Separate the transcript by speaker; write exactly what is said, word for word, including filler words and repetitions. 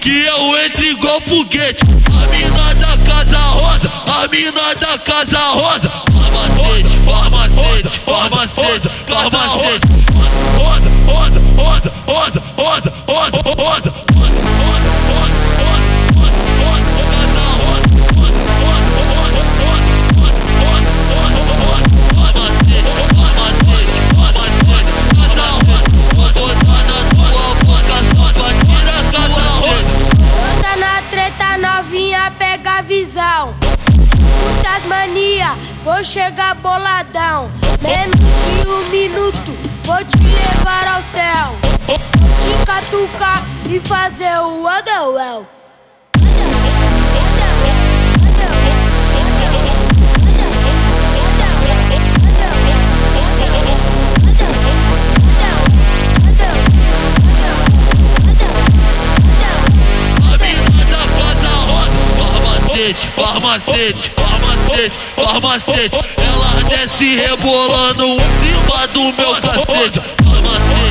Speaker 1: que eu entro igual foguete. A mina da Casa Rosa, a mina da Casa Rosa. Farmacete, farmacete, farmacete, farmacete. Rosa, rosa, rosa, rosa, rosa, rosa, rosa, rosa.
Speaker 2: Pega a visão, muitas mania, vou chegar boladão. Menos de um minuto, vou te levar ao céu. Vou te catucar e fazer o Adewell. Farmacete, farmacete, farmacete. Ela desce rebolando em cima do meu cacete. Farmacete.